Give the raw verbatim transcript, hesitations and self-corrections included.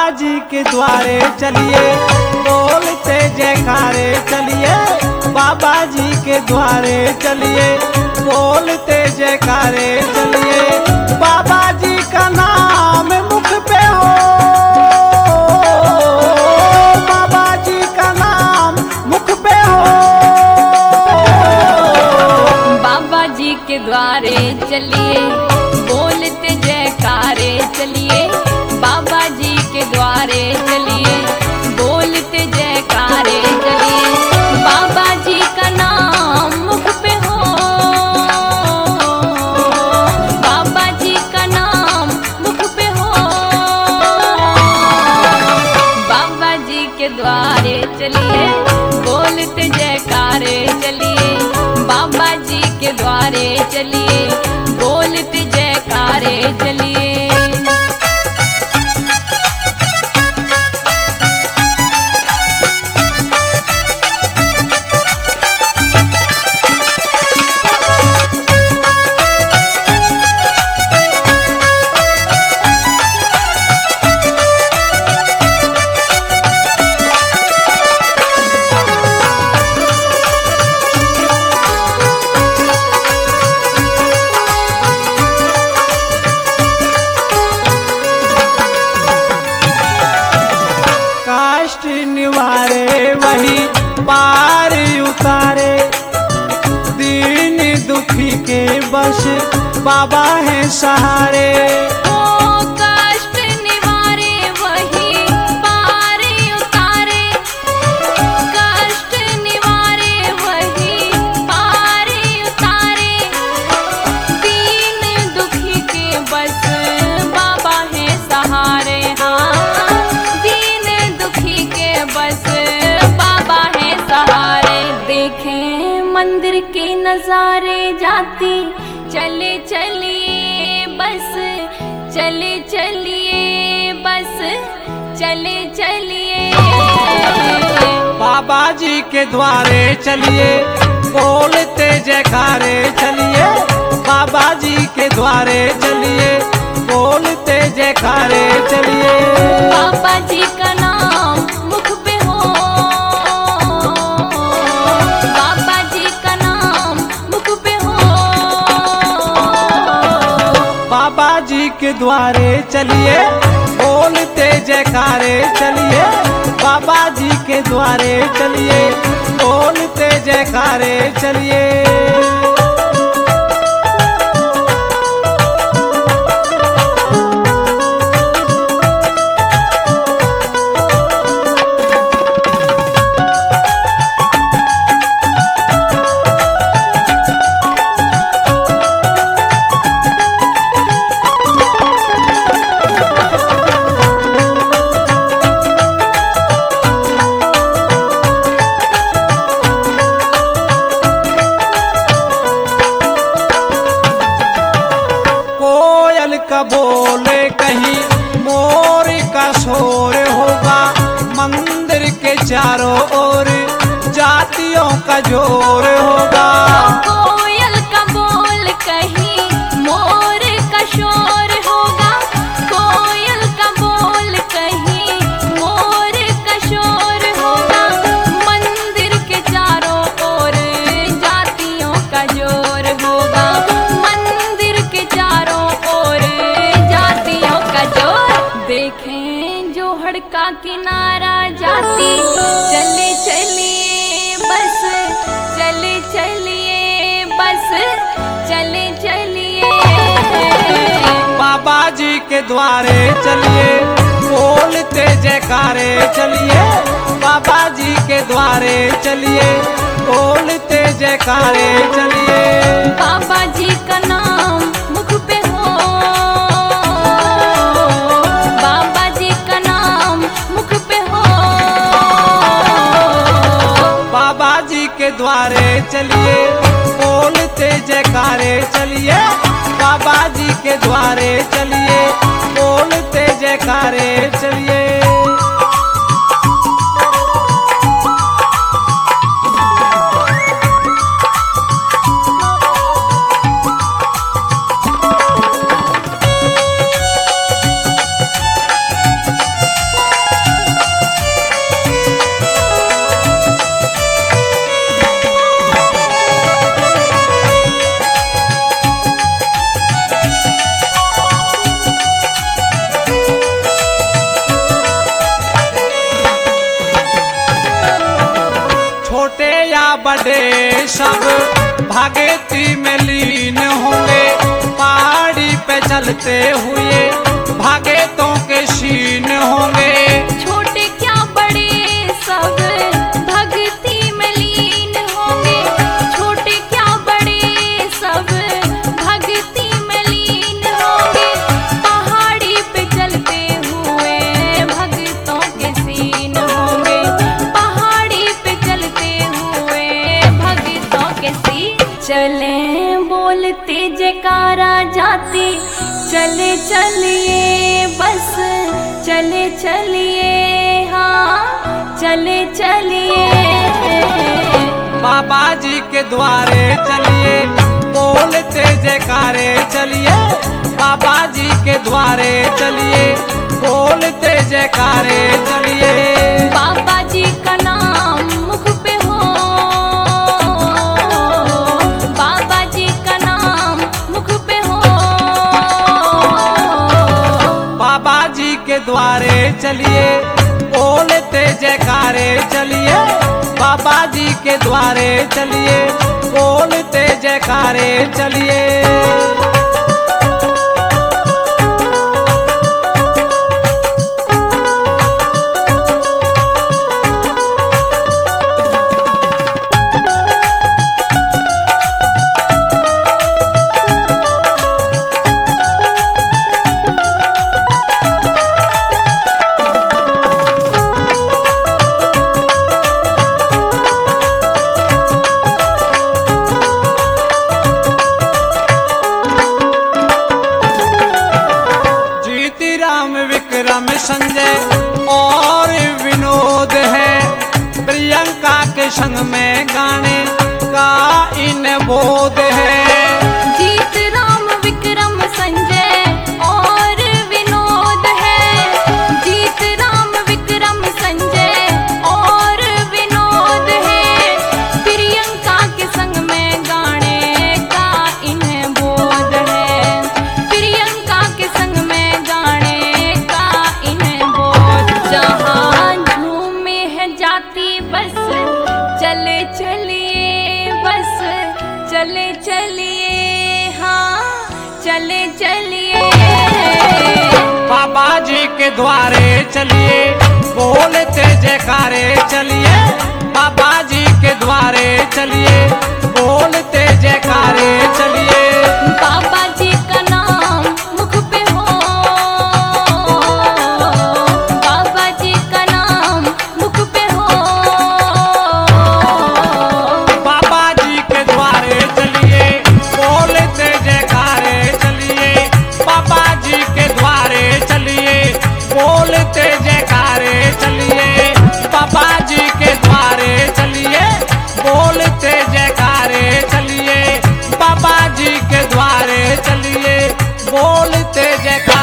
जी के द्वारे चलिए, बोलते जयकारे चलिए। बाबा जी के द्वारे चलिए, बोलते जयकारे चलिए। बाबा जी का नाम मुख पे हो, बाबा जी का नाम मुख पे हो। बाबा जी के द्वारे चलिए, बोलते जयकारे चलिए। बाबा जी के द्वारे चलिए, बोलते जयकारे चलिए। बाबा जी का नाम मुख पे हो, बाबा जी का नाम मुख पे हो। बाबा जी के द्वारे चलिए, बोलते जयकारे चलिए। बाबा जी के द्वारे चलिए, बोलते जयकारे चलिए। काष्ट निवारे वही पार उतारे, दीन दुखी के बस बाबा है सहारे। ओ कष्ट निवारे वही पार उतारे, कष्ट निवारे वही पार उतारे। दीन दुखी के बस बाबा है सहारे। हाँ, दीन दुखी के बस बाबा है सहारे। देखें मंदिर के नजारे जाती, चले चलिए बस, चले चलिए बस, चले चलिए। बाबा जी के द्वारे चलिए, बोलते जयकारे चलिए। बाबा जी के द्वारे चलिए, बोलते जयकारे चलिए। बाबा जी का नाम मुख पे हो, बाबा जी का नाम मुख पे हो। बाबा जी के द्वारे चलिए, बोलते जयकारे चलिए। बाबा जी के द्वारे चलिए, बोलते जयकारे चलिए। कोयल का बोले कहीं मोर का शोर होगा, मंदिर के चारों ओर जातियों का जोर होगा। कोयल का बोल कहीं मोर का शोर होगा, कोयल का बोल कहीं मोर का शोर होगा। मंदिर के चारों ओर जातियों का जोर होगा, मंदिर के चारों ओर जातियों का जोर। देखें जोहड़ का किनारा जाती, चले चलिए बस, चले चलिए बस, चले चलिए। बाबा जी के द्वारे चलिए, बोलते जयकारे चलिए। बाबा जी के द्वारे चलिए, बोलते जयकारे चलिए। बाबा जी का नाम मुख पे हो, बाबा जी का नाम मुख पे हो। बाबा जी के द्वारे चलिए, बोलते जयकारे चलिए। बाबा जी के द्वारे चलिए, बोलते जयकारे चलिए। सब भगती में लीन होंगे, पहाड़ी पे चलते हुए भागेतों के शीन होंगे। छोटे क्या बड़े सब भक्ति में लीन होंगे, छोटे क्या बड़े सब भक्ति में लीन होंगे। पहाड़ी पे चलते हुए भक्तों के सीन होंगे, पहाड़ी पे चलते हुए भक्तों के सीन। चले बोलते जयकारा जाती, चले चलिए बस चले चलिए, हाँ चले चलिए। बाबा जी के द्वारे चलिए, बोलते जयकारे चलिए। बाबा जी के द्वारे चलिए, बोलते जयकारे चलिए। बाबा जी का नाम मुख पे हो, बाबा जी का नाम मुख पे हो। बाबा जी के द्वारे चलिए, बोलते जयकारे चलिए। बाबा जी के द्वारे चलिए, बोलते जयकारे चलिए। विक्रम संजय और विनोद है, प्रियंका के संग में गाने का इन बोध है। जीत राम विक्रम संजय और विनोद है, जीत राम विक्रम संजय और विनोद है। प्रियंका के संग में गाने का इन्हें बोध है, प्रियंका के संग में गाने का इन्हें बोध। जहाँ झूमे है जाती बस चले चलिए, बस चले चलिए, हाँ चले चलिए। बाबा जी के द्वारे चलिए, बोलते जयकारे चलिए। बाबा जी के द्वारे चलिए, बोलते जयकारे चलिए। बाबा जी का नाम मुख पे हो, बाबा जी का नाम मुख पे हो। बाबा जी के द्वारे चलिए, बोलते जयकारे चलिए। बाबा जी के द्वारे चलिए, बोलते जयकारे चलिए। बाबा जी के द्वारे चलिए, बोलते जयकारे चलिए। बाबा जी के द्वारे चलिए, बोलते जयकारे।